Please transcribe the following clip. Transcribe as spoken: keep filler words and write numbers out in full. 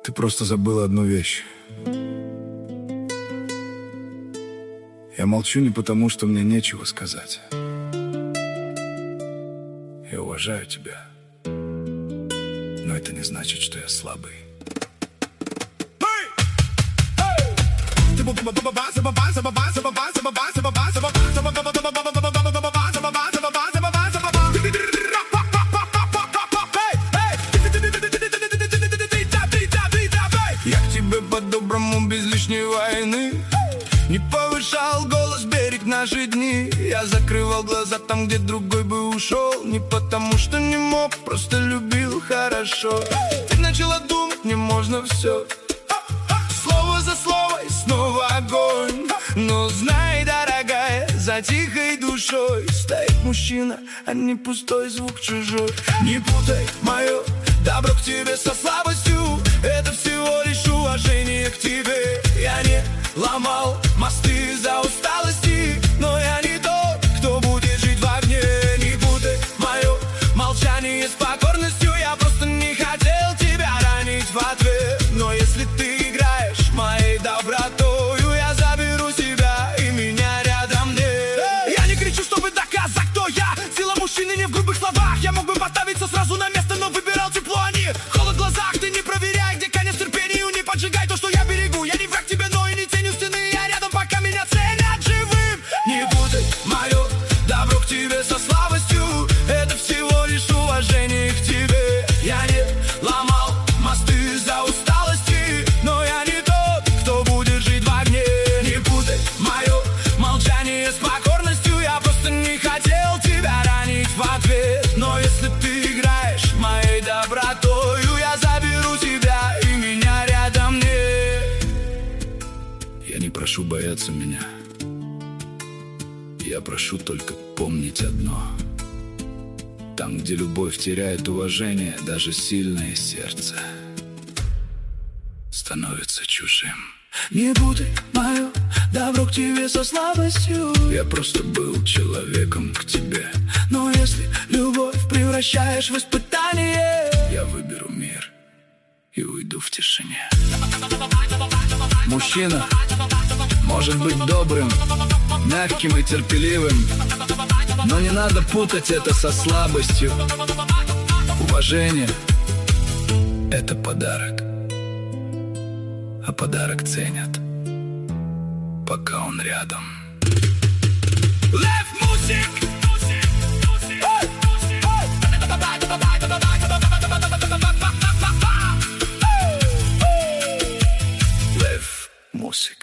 Ты просто забыла одну вещь. Я молчу не потому, что мне нечего сказать. Я уважаю тебя, но это не значит, что я слабый. Я к тебе по-доброму, без лишней войны. Не повышал голос, берег наши дни. Я закрывал глаза там, где другой бы ушел. Не потому что не мог, просто любил хорошо. Ты начала думать, мне можно все. Слово за слово и снова огонь. Но знай, дорогая, за тихой душой стоит мужчина, а не пустой звук чужой. Не путай мое добро к тебе со слабостью. Это всего лишь уважение к тебе. Я не ломал мосты за усталости, но я не тот, кто будет жить в огне. Не путай мое молчание с покорностью. Я просто не хотел тебя ранить в ответ. Но если ты играешь моей добротою, я заберу тебя и меня рядом нет. Я не кричу, чтобы доказать, кто я. Сила мужчины не в грубых словах. Я мог бы поставить все сразу на место, но выбирал тепло, а не холод в глазах. Ты не проверяй, где конец терпению. Не поджигай то, что я берегу. Я не враг тебе, но и не тень у стены. Я рядом, пока меня ценят живым. Не путай мое добро к тебе со слабостью. Это всего лишь уважение к тебе. Я не ломал мосты за усталости, но я не тот, кто будет жить в огне. Не путай мое молчание с покорностью. Я просто не хотел тебя ранить в ответ. Но если ты играешь моей добротою, я заберу тебя и меня рядом нет. Я не прошу бояться меня. Я прошу только помнить одно: там, где любовь теряет уважение, даже сильное сердце становится чужим. Не путай мое добро к тебе со слабостью. Я просто был человеком к тебе. Но если любовь превращаешь в испытание, я выберу мир и уйду в тишине. Мужчина может быть добрым, мягким и терпеливым, но не надо путать это со слабостью. Уважение — это подарок, а подарок ценят, пока он рядом. Лев Мусик! Лев Мусик.